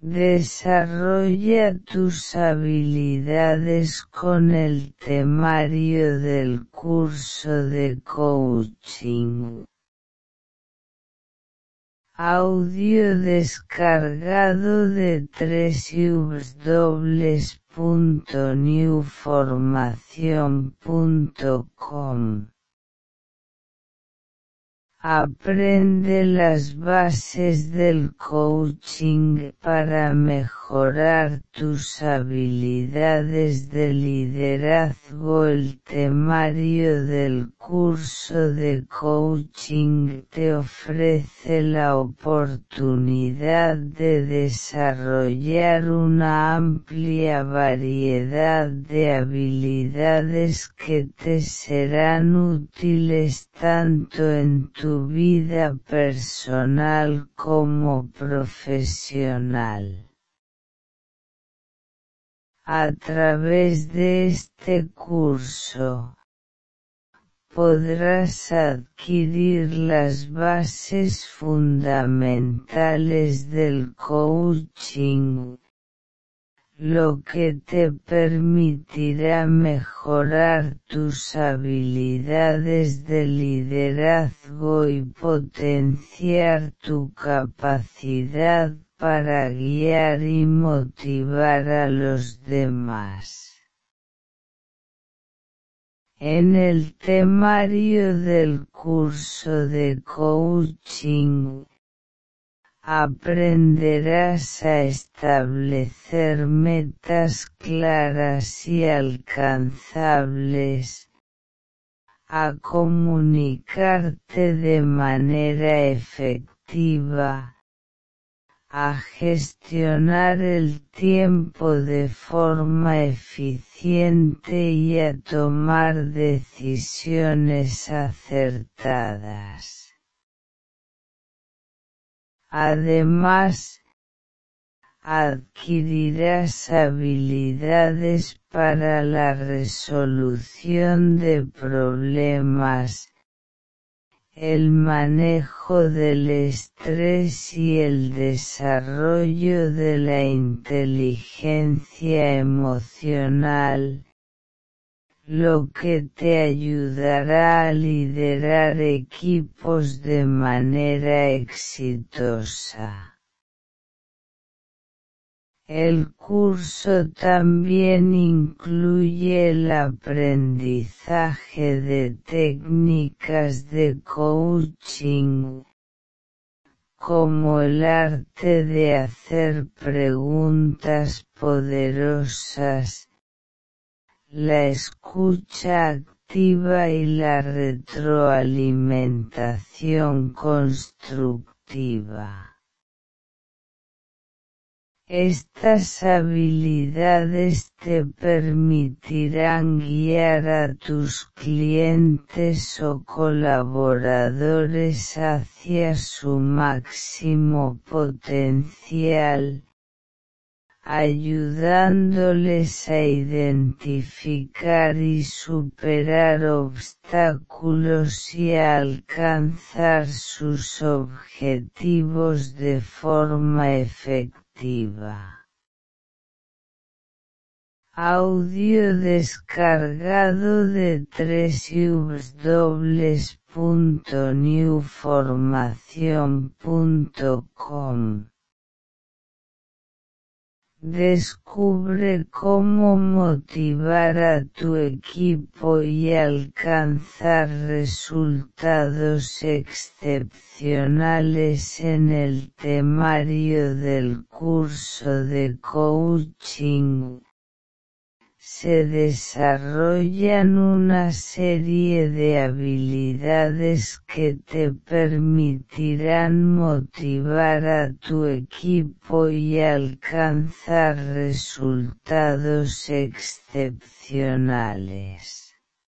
Desarrolla tus habilidades con el temario del curso de coaching. Audio descargado de www.newformacion.com. Aprende las bases del coaching para mejorar tus habilidades de liderazgo. El temario del curso de coaching te ofrece la oportunidad de desarrollar una amplia variedad de habilidades que te serán útiles tanto en tu vida personal como profesional. A través de este curso, podrás adquirir las bases fundamentales del coaching, lo que te permitirá mejorar tus habilidades de liderazgo y potenciar tu capacidad para guiar y motivar a los demás. En el temario del curso de coaching, aprenderás a establecer metas claras y alcanzables, a comunicarte de manera efectiva, a gestionar el tiempo de forma eficiente y a tomar decisiones acertadas. Además, adquirirás habilidades para la resolución de problemas, el manejo del estrés y el desarrollo de la inteligencia emocional, lo que te ayudará a liderar equipos de manera exitosa. El curso también incluye el aprendizaje de técnicas de coaching, como el arte de hacer preguntas poderosas, la escucha activa y la retroalimentación constructiva. Estas habilidades te permitirán guiar a tus clientes o colaboradores hacia su máximo potencial, ayudándoles a identificar y superar obstáculos y a alcanzar sus objetivos de forma efectiva. Audio descargado de www.newformacion.com. Descubre cómo motivar a tu equipo y alcanzar resultados excepcionales en el temario del curso de coaching. Se desarrollan una serie de habilidades que te permitirán motivar a tu equipo y alcanzar resultados excepcionales.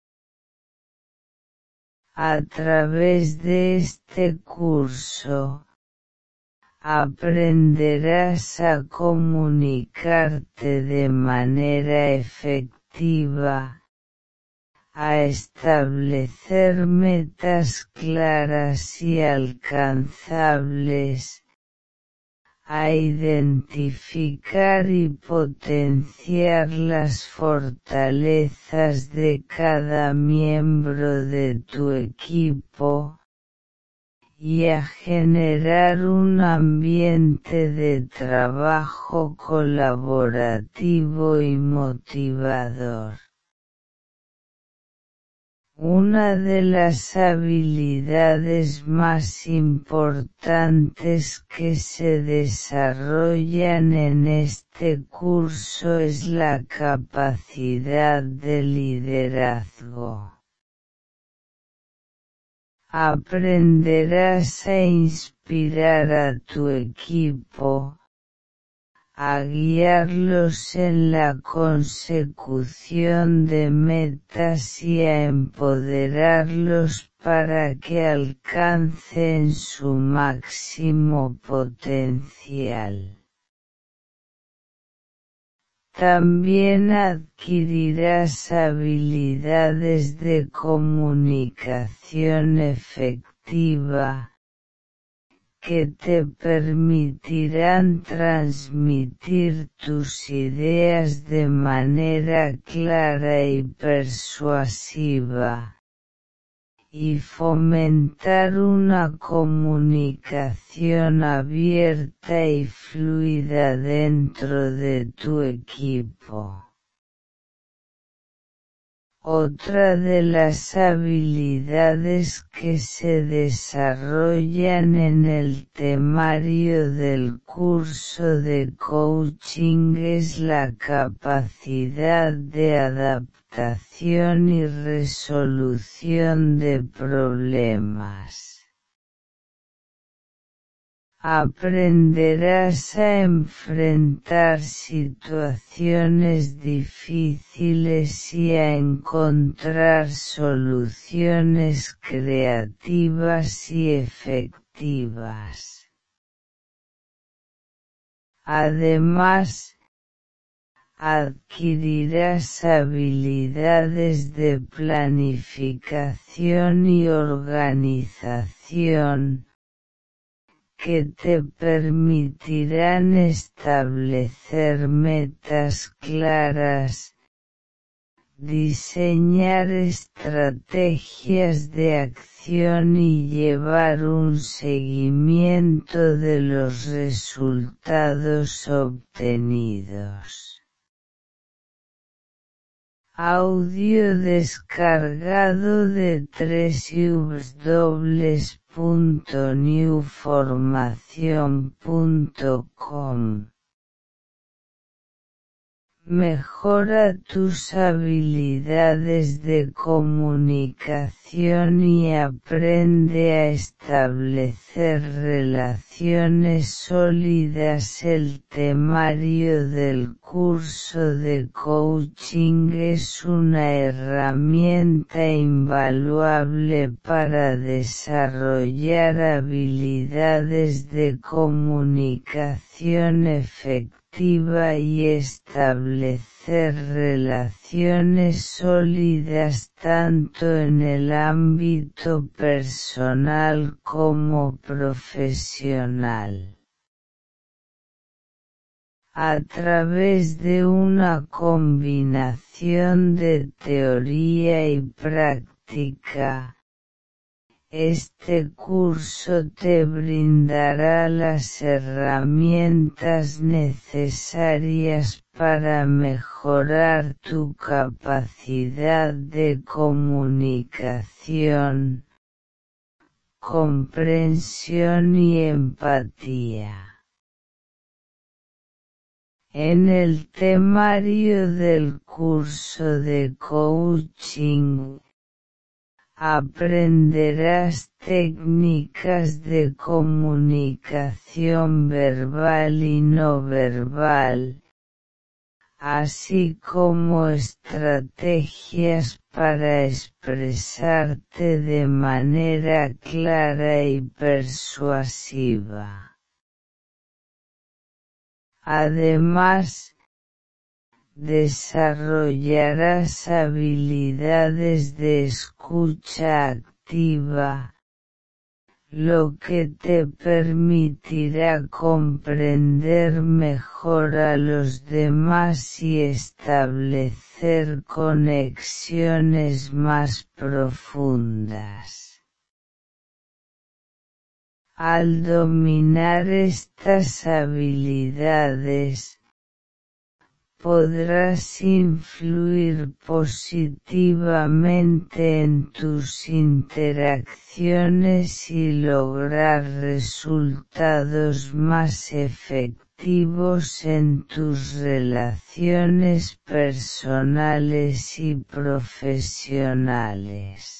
A través de este curso, aprenderás a comunicarte de manera efectiva, a establecer metas claras y alcanzables, a identificar y potenciar las fortalezas de cada miembro de tu equipo, y a generar un ambiente de trabajo colaborativo y motivador. Una de las habilidades más importantes que se desarrollan en este curso es la capacidad de liderazgo. Aprenderás a inspirar a tu equipo, a guiarlos en la consecución de metas y a empoderarlos para que alcancen su máximo potencial. También adquirirás habilidades de comunicación efectiva, que te permitirán transmitir tus ideas de manera clara y persuasiva, y fomentar una comunicación abierta y fluida dentro de tu equipo. Otra de las habilidades que se desarrollan en el temario del curso de coaching es la capacidad de adaptación y resolución de problemas. Aprenderás a enfrentar situaciones difíciles y a encontrar soluciones creativas y efectivas. Además, adquirirás habilidades de planificación y organización, que te permitirán establecer metas claras, diseñar estrategias de acción y llevar un seguimiento de los resultados obtenidos. Audio descargado de www.newformacion.com. Mejora tus habilidades de comunicación y aprende a establecer relaciones sólidas. El temario del curso de coaching es una herramienta invaluable para desarrollar habilidades de comunicación efectiva y establecer relaciones sólidas tanto en el ámbito personal como profesional. A través de una combinación de teoría y práctica, este curso te brindará las herramientas necesarias para mejorar tu capacidad de comunicación, comprensión y empatía. En el temario del curso de coaching, aprenderás técnicas de comunicación verbal y no verbal, así como estrategias para expresarte de manera clara y persuasiva. Además, desarrollarás habilidades de escucha activa, lo que te permitirá comprender mejor a los demás y establecer conexiones más profundas. Al dominar estas habilidades, podrás influir positivamente en tus interacciones y lograr resultados más efectivos en tus relaciones personales y profesionales.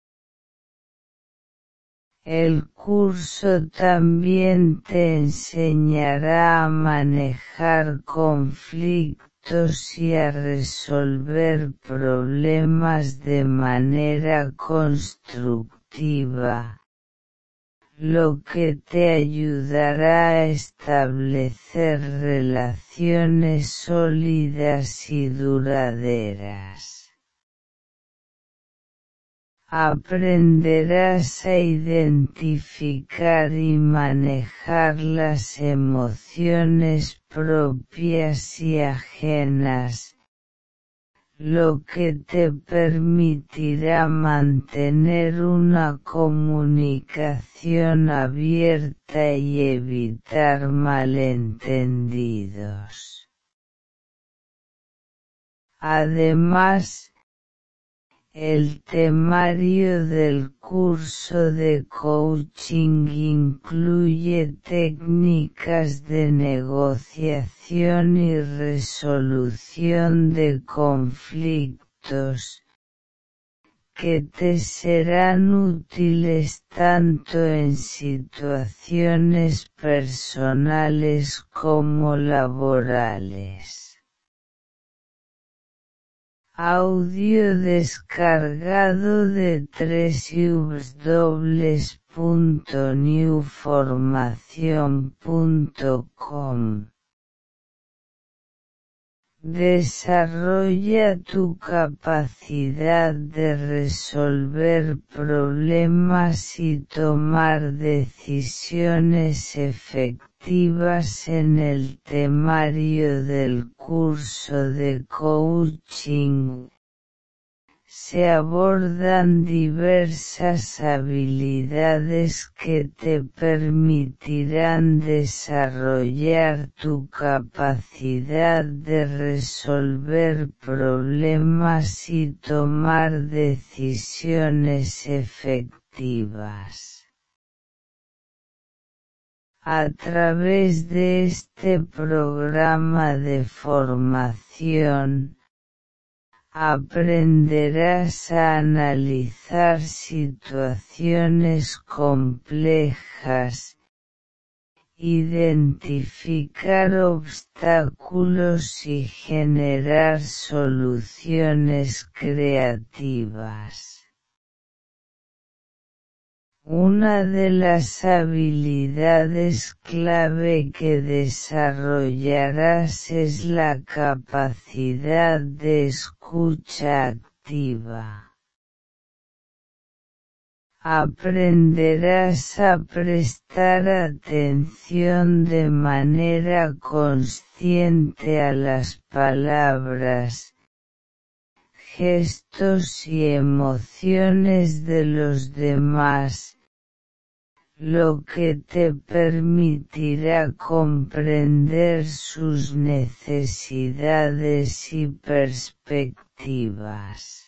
El curso también te enseñará a manejar conflictos y a resolver problemas de manera constructiva, lo que te ayudará a establecer relaciones sólidas y duraderas. Aprenderás a identificar y manejar las emociones propias y ajenas, lo que te permitirá mantener una comunicación abierta y evitar malentendidos. Además, el temario del curso de coaching incluye técnicas de negociación y resolución de conflictos, que te serán útiles tanto en situaciones personales como laborales. Audio descargado de www.newformacion.com. Desarrolla tu capacidad de resolver problemas y tomar decisiones efectivas en el temario del curso de coaching. Se abordan diversas habilidades que te permitirán desarrollar tu capacidad de resolver problemas y tomar decisiones efectivas. A través de este programa de formación, aprenderás a analizar situaciones complejas, identificar obstáculos y generar soluciones creativas. Una de las habilidades clave que desarrollarás es la capacidad de escucha activa. Aprenderás a prestar atención de manera consciente a las palabras, gestos y emociones de los demás, lo que te permitirá comprender sus necesidades y perspectivas.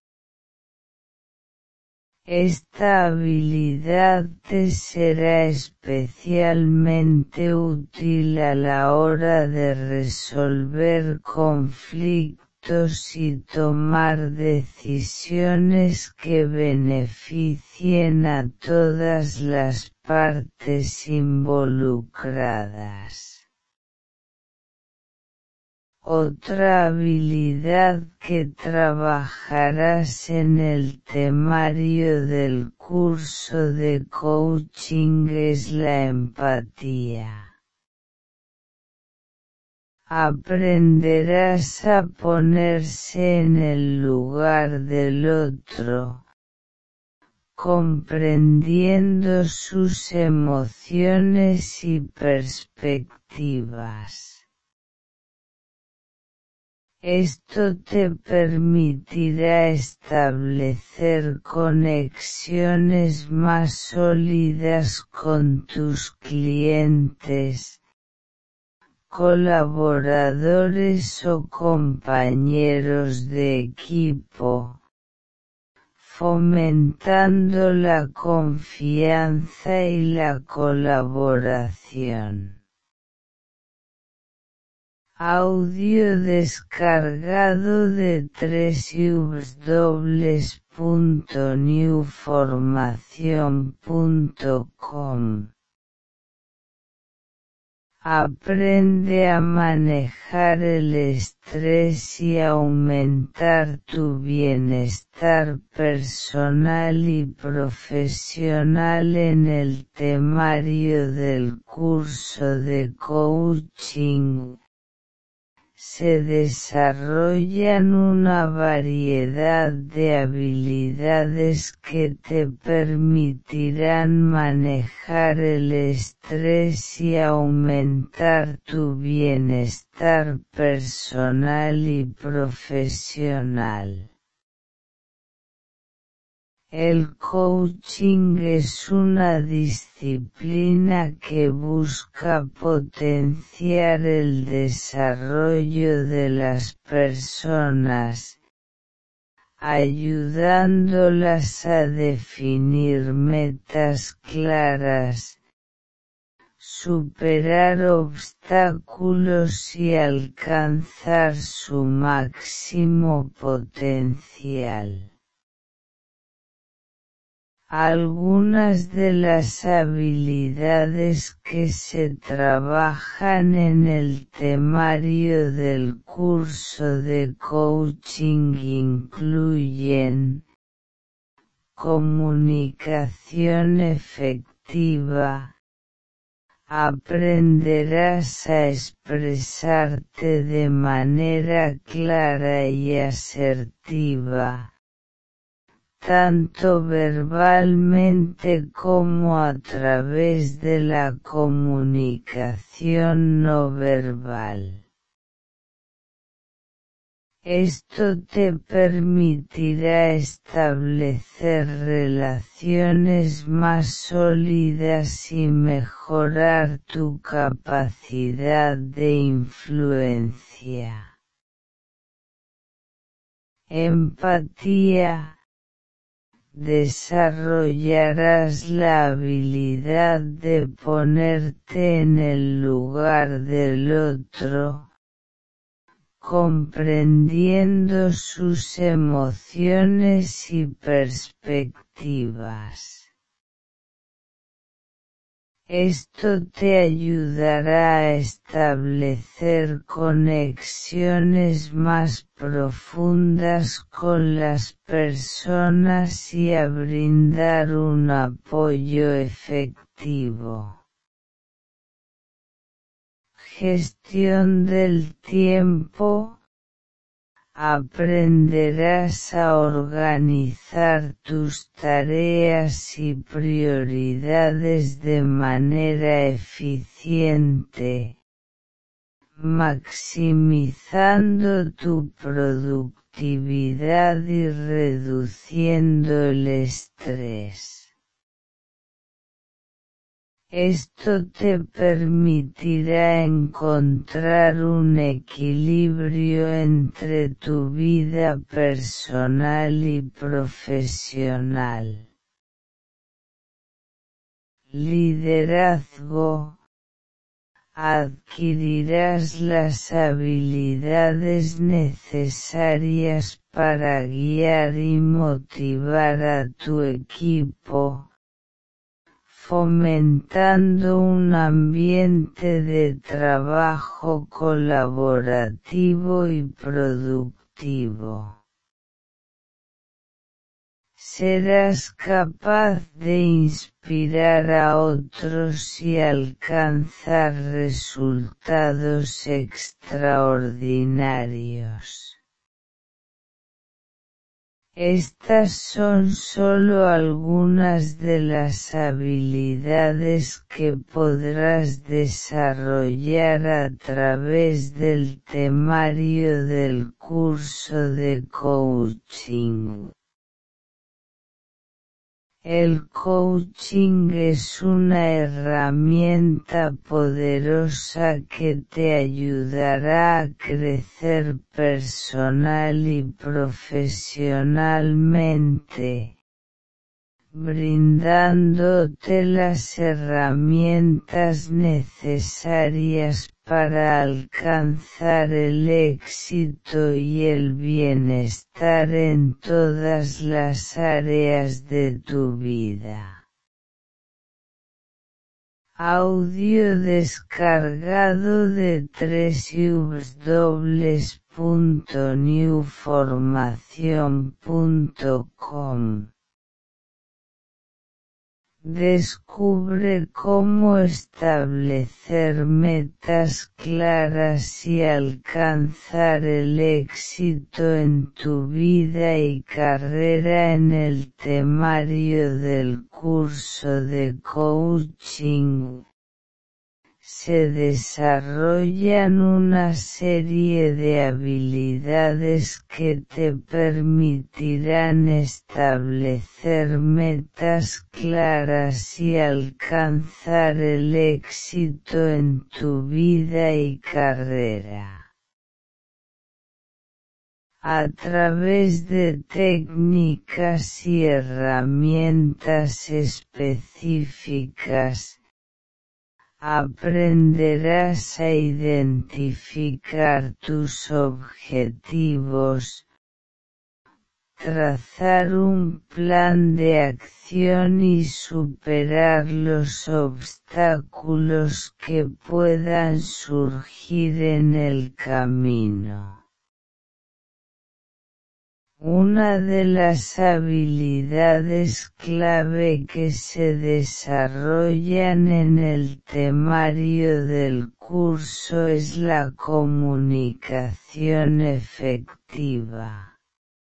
Esta habilidad te será especialmente útil a la hora de resolver conflictos y tomar decisiones que beneficien a todas las partes involucradas. Otra habilidad que trabajarás en el temario del curso de coaching es la empatía. Aprenderás a ponerse en el lugar del otro, comprendiendo sus emociones y perspectivas. Esto te permitirá establecer conexiones más sólidas con tus clientes, colaboradores o compañeros de equipo, fomentando la confianza y la colaboración. Audio descargado de www.newformacion.com. Aprende a manejar el estrés y aumentar tu bienestar personal y profesional en el temario del curso de coaching. Se desarrollan una variedad de habilidades que te permitirán manejar el estrés y aumentar tu bienestar personal y profesional. El coaching es una disciplina que busca potenciar el desarrollo de las personas, ayudándolas a definir metas claras, superar obstáculos y alcanzar su máximo potencial. Algunas de las habilidades que se trabajan en el temario del curso de coaching incluyen comunicación efectiva. Aprenderás a expresarte de manera clara y asertiva, tanto verbalmente como a través de la comunicación no verbal. Esto te permitirá establecer relaciones más sólidas y mejorar tu capacidad de influencia. Empatía. Desarrollarás la habilidad de ponerte en el lugar del otro, comprendiendo sus emociones y perspectivas. Esto te ayudará a establecer conexiones más profundas con las personas y a brindar un apoyo efectivo. Gestión del tiempo. Aprenderás a organizar tus tareas y prioridades de manera eficiente, maximizando tu productividad y reduciendo el estrés. Esto te permitirá encontrar un equilibrio entre tu vida personal y profesional. Liderazgo. Adquirirás las habilidades necesarias para guiar y motivar a tu equipo, fomentando un ambiente de trabajo colaborativo y productivo. Serás capaz de inspirar a otros y alcanzar resultados extraordinarios. Estas son solo algunas de las habilidades que podrás desarrollar a través del temario del curso de coaching. El coaching es una herramienta poderosa que te ayudará a crecer personal y profesionalmente, brindándote las herramientas necesarias para alcanzar el éxito y el bienestar en todas las áreas de tu vida. Audio descargado de www.newformacion.com. Descubre cómo establecer metas claras y alcanzar el éxito en tu vida y carrera en el temario del curso de coaching. Se desarrollan una serie de habilidades que te permitirán establecer metas claras y alcanzar el éxito en tu vida y carrera. A través de técnicas y herramientas específicas, aprenderás a identificar tus objetivos, trazar un plan de acción y superar los obstáculos que puedan surgir en el camino. Una de las habilidades clave que se desarrollan en el temario del curso es la comunicación efectiva.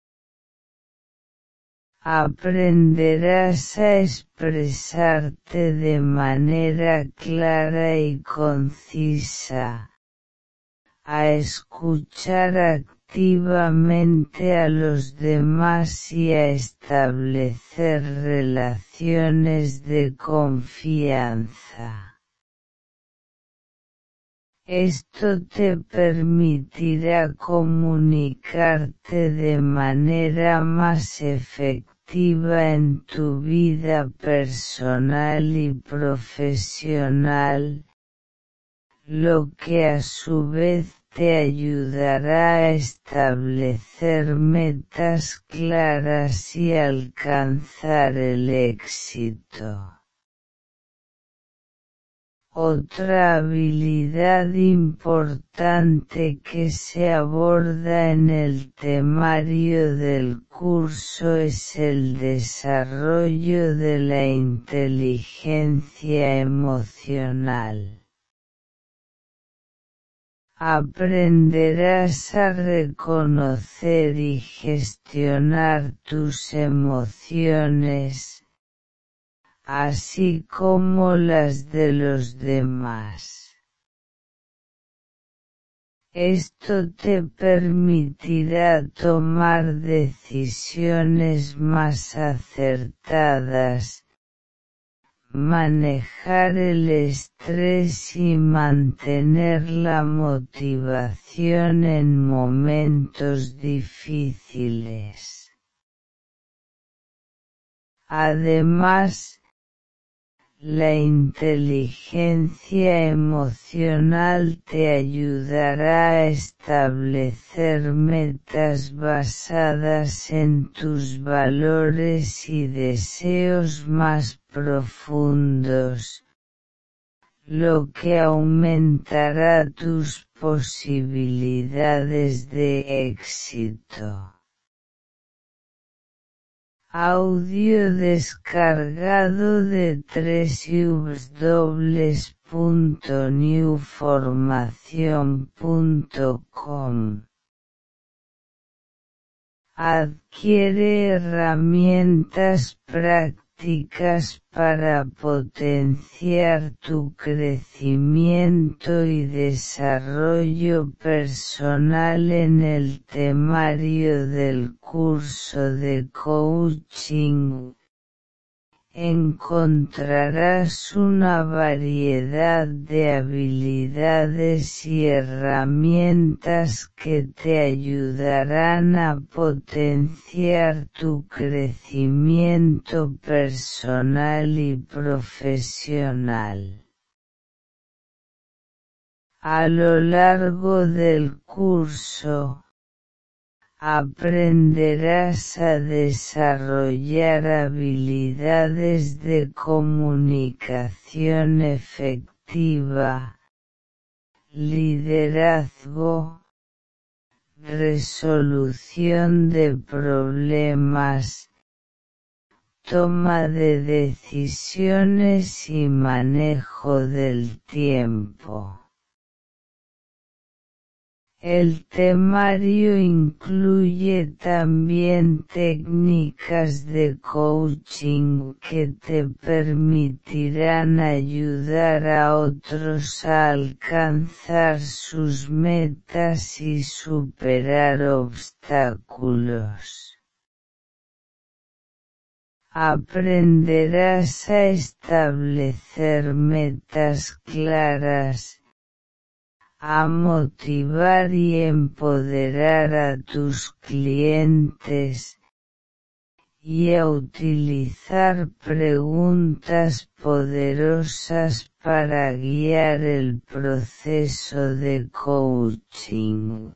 Aprenderás a expresarte de manera clara y concisa, a escuchar activamente a los demás y a establecer relaciones de confianza. Esto te permitirá comunicarte de manera más efectiva en tu vida personal y profesional, lo que a su vez te ayudará a establecer metas claras y alcanzar el éxito. Otra habilidad importante que se aborda en el temario del curso es el desarrollo de la inteligencia emocional. Aprenderás a reconocer y gestionar tus emociones, así como las de los demás. Esto te permitirá tomar decisiones más acertadas, manejar el estrés y mantener la motivación en momentos difíciles. Además, la inteligencia emocional te ayudará a establecer metas basadas en tus valores y deseos más profundos, lo que aumentará tus posibilidades de éxito. Audio descargado de www.newformacion.com. Adquiere herramientas prácticas para potenciar tu crecimiento y desarrollo personal en el temario del curso de coaching. Encontrarás una variedad de habilidades y herramientas que te ayudarán a potenciar tu crecimiento personal y profesional. A lo largo del curso, aprenderás a desarrollar habilidades de comunicación efectiva, liderazgo, resolución de problemas, toma de decisiones y manejo del tiempo. El temario incluye también técnicas de coaching que te permitirán ayudar a otros a alcanzar sus metas y superar obstáculos. Aprenderás a establecer metas claras, a motivar y empoderar a tus clientes, y a utilizar preguntas poderosas para guiar el proceso de coaching.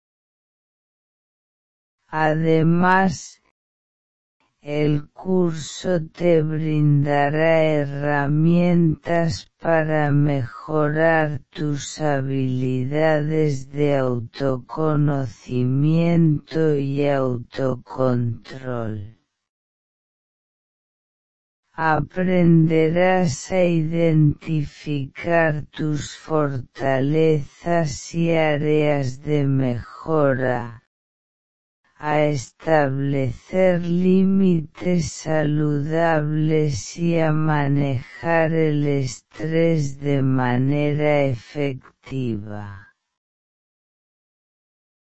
Además, el curso te brindará herramientas para mejorar tus habilidades de autoconocimiento y autocontrol. Aprenderás a identificar tus fortalezas y áreas de mejora, a establecer límites saludables y a manejar el estrés de manera efectiva.